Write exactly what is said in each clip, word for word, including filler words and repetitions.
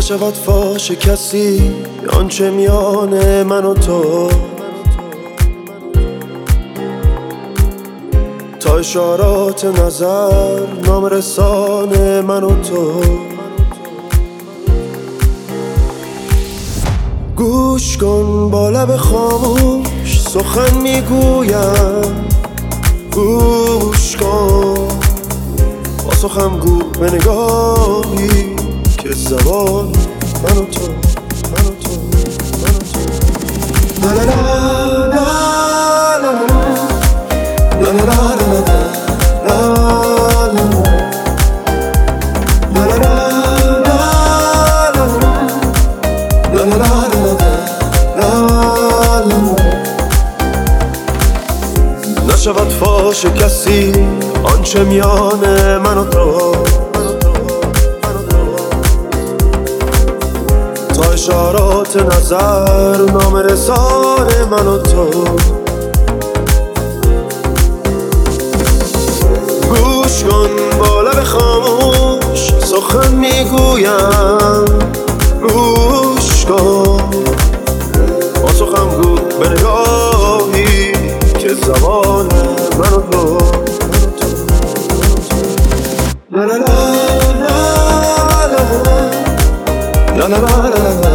نشود فاش کسی آنچه میان من و تو، تا اشارات نظر نام رسان من و تو. گوش کن با لب خاموش سخن میگویم، گوش کن با سخن گو به نگاهی که زبان من و تو، من و تو، من و تو. لا لا لا لا لا لا لا نشود فاش کسی آنچه میان من و تو، تا اشارات نظر نام رسان من و تو. گوش کن با لب خاموش سخن میگویم، گوش کن با سخن گو به نگاهی که زبان من و تو. لا لا لا لا لا لا لا لا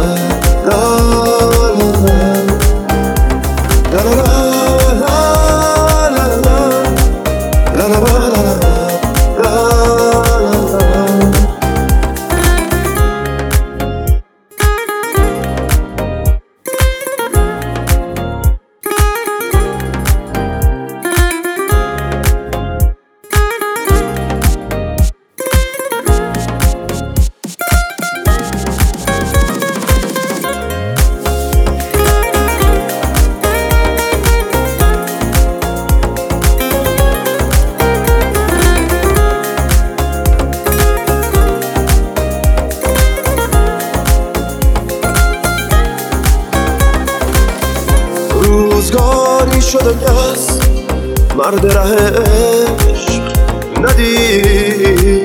روزگاری شده کس مرد ره عشق ندید،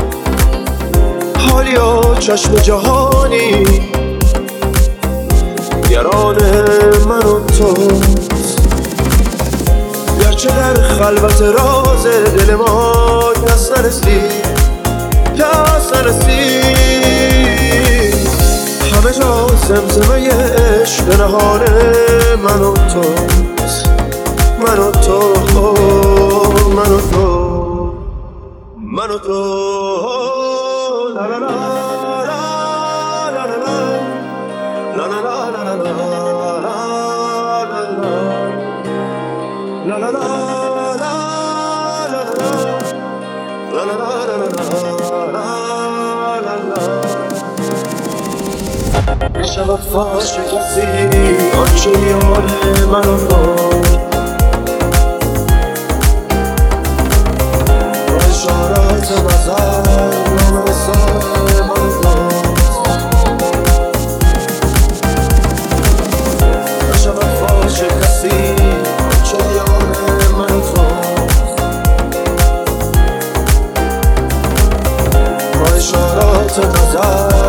حالیا چشم جهانی گران من و توست. گرچه در خلوت راز دل ما کس نرسید، کس نرسید، همه جا زمزمه عشق نهان من و توست، من و تو، من و تو، من و تو. لا لا لا لا لا لا لا لا لا لا نشود فاش کسی آنچه میان من و تو، با اشارات نظر نام رسان من و تو. نشود فاش کسی آنچه میان من و تو، با اشارات نظر